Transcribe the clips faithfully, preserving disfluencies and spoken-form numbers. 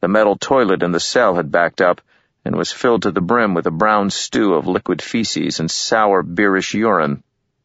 The metal toilet in the cell had backed up and was filled to the brim with a brown stew of liquid feces and sour, beerish urine.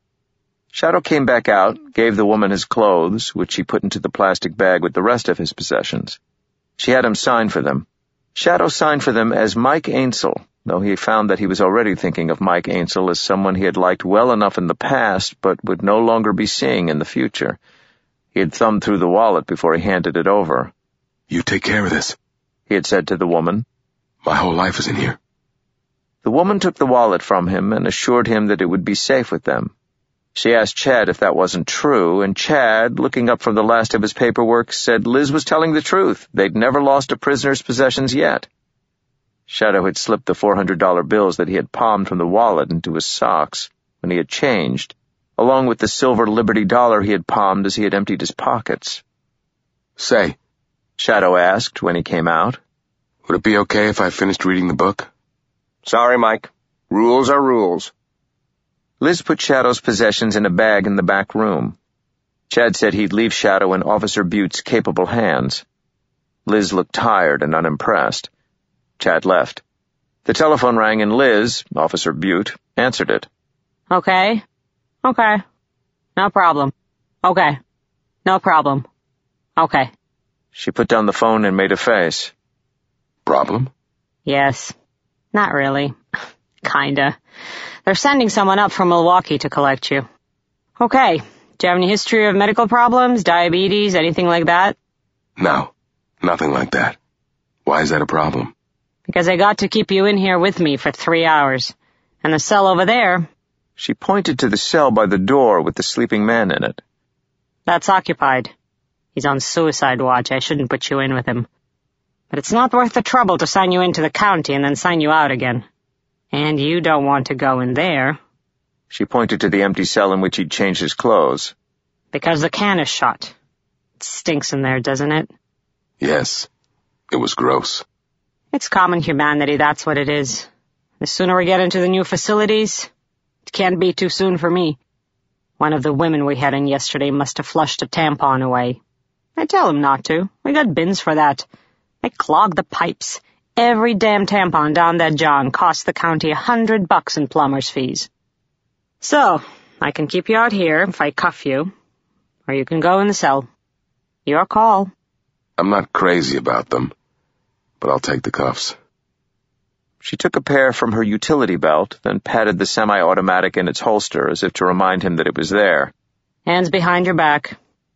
Shadow came back out, gave the woman his clothes, which he put into the plastic bag with the rest of his possessions. She had him sign for them. Shadow signed for them as Mike Ainsel, though he found that he was already thinking of Mike Ainsel as someone he had liked well enough in the past but would no longer be seeing in the future. He had thumbed through the wallet before he handed it over. "You take care of this," he had said to the woman. "My whole life is in here." The woman took the wallet from him and assured him that it would be safe with them. She asked Chad if that wasn't true, and Chad, looking up from the last of his paperwork, said Liz was telling the truth. They'd never lost a prisoner's possessions yet. Shadow had slipped the four hundred dollar bills that he had palmed from the wallet into his socks when he had changed, along with the silver Liberty dollar he had palmed as he had emptied his pockets. "Say," Shadow asked when he came out, "would it be okay if I finished reading the book?" "Sorry, Mike. Rules are rules." Liz put Shadow's possessions in a bag in the back room. Chad said he'd leave Shadow in Officer Butte's capable hands. Liz looked tired and unimpressed. Chad left. The telephone rang and Liz, Officer Butte, answered it. Okay. Okay. No problem. Okay. No problem. Okay. She put down the phone and made a face. "Problem?" Yes. Not really. Kinda. They're sending someone up from Milwaukee to collect you. Okay. Do you have any history of medical problems, diabetes, anything like that? "No. Nothing like that. Why is that a problem?" Because I got to keep you in here with me for three hours. And the cell over there... She pointed to the cell by the door with the sleeping man in it. That's occupied. He's on suicide watch. I shouldn't put you in with him. But it's not worth the trouble to sign you into the county and then sign you out again. And you don't want to go in there. She pointed to the empty cell in which he'd changed his clothes. Because the can is shut. It stinks in there, doesn't it? "Yes. It was gross." It's common humanity, that's what it is. The sooner we get into the new facilities, it can't be too soon for me. One of the women we had in yesterday must have flushed a tampon away. I tell him not to. We got bins for that. They clog the pipes. Every damn tampon down that John costs the county a hundred bucks in plumber's fees. So, I can keep you out here if I cuff you, or you can go in the cell. Your call. "I'm not crazy about them, but I'll take the cuffs." She took a pair from her utility belt, then patted the semi-automatic in its holster as if to remind him that it was there. Hands behind your back.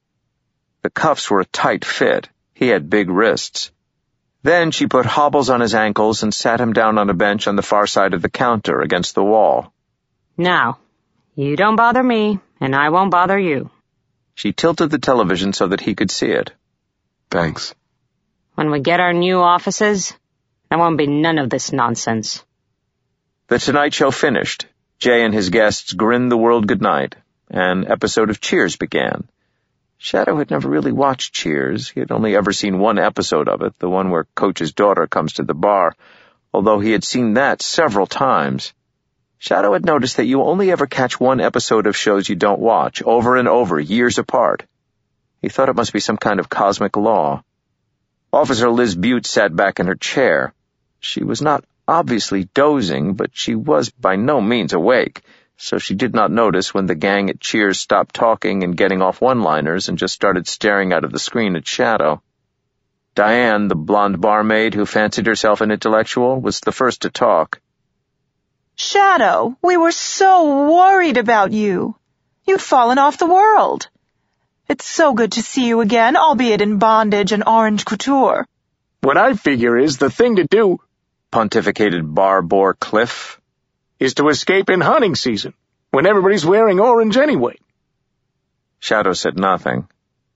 The cuffs were a tight fit. He had big wrists. Then she put hobbles on his ankles and sat him down on a bench on the far side of the counter against the wall. Now, you don't bother me, and I won't bother you. She tilted the television so that he could see it. "Thanks." When we get our new offices, there won't be none of this nonsense. The Tonight Show finished. Jay and his guests grinned the world goodnight. An episode of Cheers began. Shadow had never really watched Cheers. He had only ever seen one episode of it, the one where Coach's daughter comes to the bar, although he had seen that several times. Shadow had noticed that you only ever catch one episode of shows you don't watch, over and over, years apart. He thought it must be some kind of cosmic law. Officer Liz Butte sat back in her chair. She was not obviously dozing, but she was by no means awake, so she did not notice when the gang at Cheers stopped talking and getting off one-liners and just started staring out of the screen at Shadow. Diane, the blonde barmaid who fancied herself an intellectual, was the first to talk. "Shadow, we were so worried about you. You'd fallen off the world. It's so good to see you again, albeit in bondage and orange couture." "What I figure is the thing to do," pontificated Bar-Bore Cliff, "is to escape in hunting season, when everybody's wearing orange anyway." Shadow said nothing.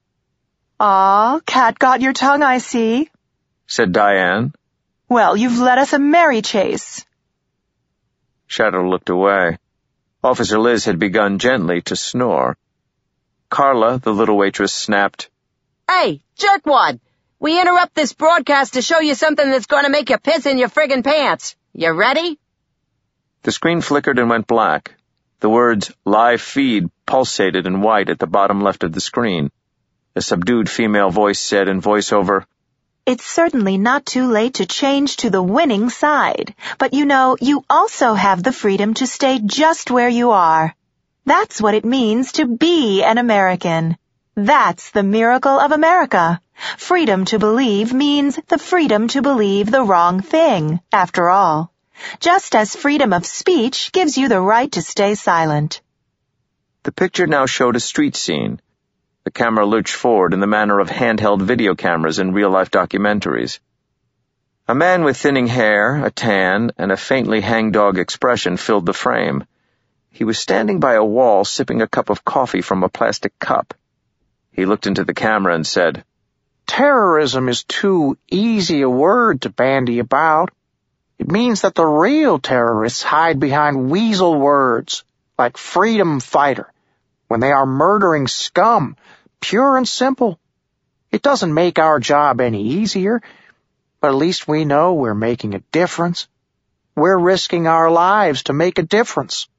"Ah, cat got your tongue, I see," said Diane. "Well, you've led us a merry chase." Shadow looked away. Officer Liz had begun gently to snore. Carla, the little waitress, snapped, "Hey, jerkwad! We interrupt this broadcast to show you something that's going to make you piss in your friggin' pants. You ready?" The screen flickered and went black. The words "live feed" pulsated in white at the bottom left of the screen. A subdued female voice said in voiceover, It's certainly not too late to change to the winning side, but you know, you also have the freedom to stay just where you are. That's what it means to be an American. That's the miracle of America. Freedom to believe means the freedom to believe the wrong thing, after all. Just as freedom of speech gives you the right to stay silent. The picture now showed a street scene. The camera lurched forward in the manner of handheld video cameras in real-life documentaries. A man with thinning hair, a tan, and a faintly hangdog expression filled the frame. He was standing by a wall sipping a cup of coffee from a plastic cup. He looked into the camera and said, Terrorism is too easy a word to bandy about. It means that the real terrorists hide behind weasel words, like freedom fighter, when they are murdering scum, pure and simple. It doesn't make our job any easier, but at least we know we're making a difference. We're risking our lives to make a difference.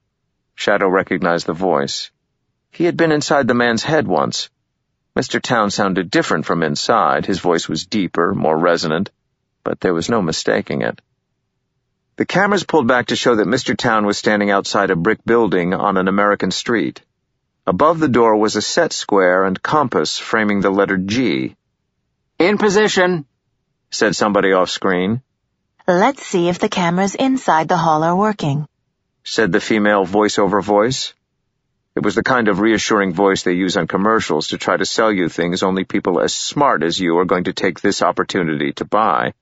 Shadow recognized the voice. He had been inside the man's head once. Mister Town sounded different from inside. His voice was deeper, more resonant, but there was no mistaking it. The cameras pulled back to show that Mister Town was standing outside a brick building on an American street. Above the door was a set square and compass framing the letter G. In position, said somebody off-screen. Let's see if the cameras inside the hall are working, said the female voice-over voice. It was the kind of reassuring voice they use on commercials to try to sell you things only people as smart as you are going to take this opportunity to buy.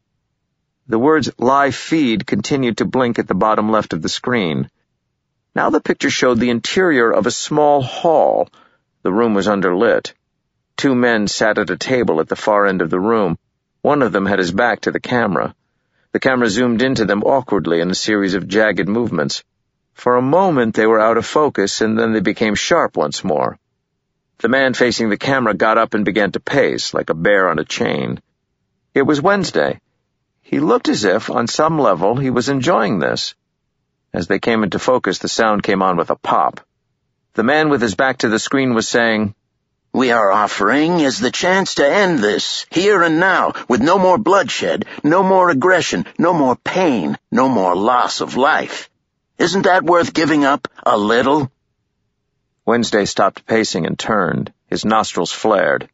The words live feed continued to blink at the bottom left of the screen. Now the picture showed the interior of a small hall. The room was underlit. Two men sat at a table at the far end of the room. One of them had his back to the camera. The camera zoomed into them awkwardly in a series of jagged movements. For a moment they were out of focus, and then they became sharp once more. The man facing the camera got up and began to pace, like a bear on a chain. It was Wednesday. He looked as if, on some level, he was enjoying this. As they came into focus, the sound came on with a pop. The man with his back to the screen was saying, We are offering is the chance to end this, here and now, with no more bloodshed, no more aggression, no more pain, no more loss of life. Isn't that worth giving up a little? Wednesday stopped pacing and turned. His nostrils flared.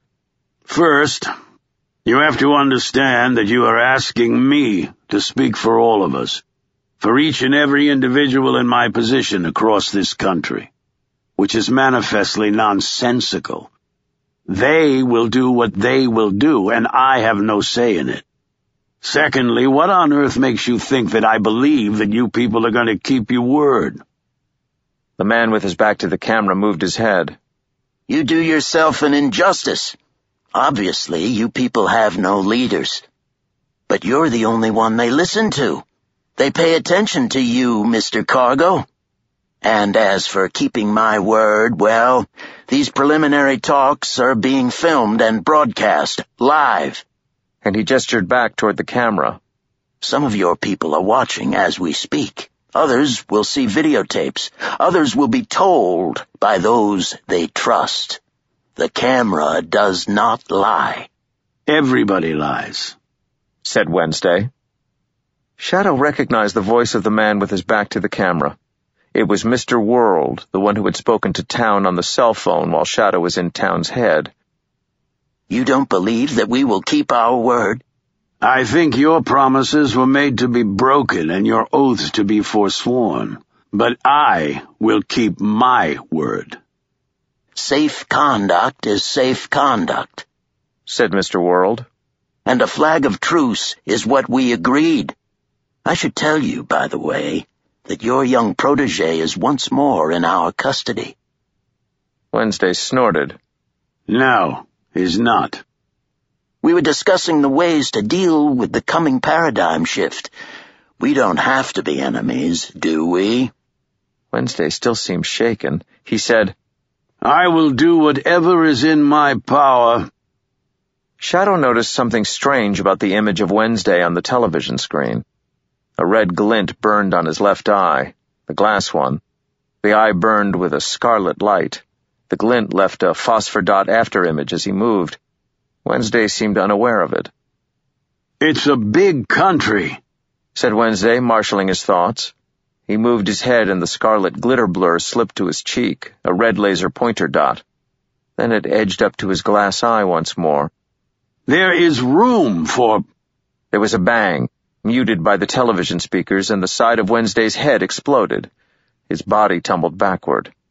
First, you have to understand that you are asking me to speak for all of us, for each and every individual in my position across this country, which is manifestly nonsensical. They will do what they will do, and I have no say in it. Secondly, what on earth makes you think that I believe that you people are going to keep your word? The man with his back to the camera moved his head. You do yourself an injustice. Obviously, you people have no leaders. But you're the only one they listen to. They pay attention to you, Mister Cargo. And as for keeping my word, well, these preliminary talks are being filmed and broadcast live. And he gestured back toward the camera. Some of your people are watching as we speak. Others will see videotapes. Others will be told by those they trust. The camera does not lie. Everybody lies, said Wednesday. Shadow recognized the voice of the man with his back to the camera. It was Mister World, the one who had spoken to Town on the cell phone while Shadow was in Town's head. You don't believe that we will keep our word? I think your promises were made to be broken and your oaths to be forsworn. But I will keep my word. Safe conduct is safe conduct, said Mister World. And a flag of truce is what we agreed. I should tell you, by the way, that your young protege is once more in our custody. Wednesday snorted. No, he's not. We were discussing the ways to deal with the coming paradigm shift. We don't have to be enemies, do we? Wednesday still seemed shaken. He said, I will do whatever is in my power. Shadow noticed something strange about the image of Wednesday on the television screen. A red glint burned on his left eye, the glass one. The eye burned with a scarlet light. The glint left a phosphor dot after image as he moved. Wednesday seemed unaware of it. It's a big country, said Wednesday, marshalling his thoughts. He moved his head and the scarlet glitter blur slipped to his cheek, a red laser pointer dot. Then it edged up to his glass eye once more. There is room for... There was a bang, muted by the television speakers, and the side of Wednesday's head exploded. His body tumbled backward.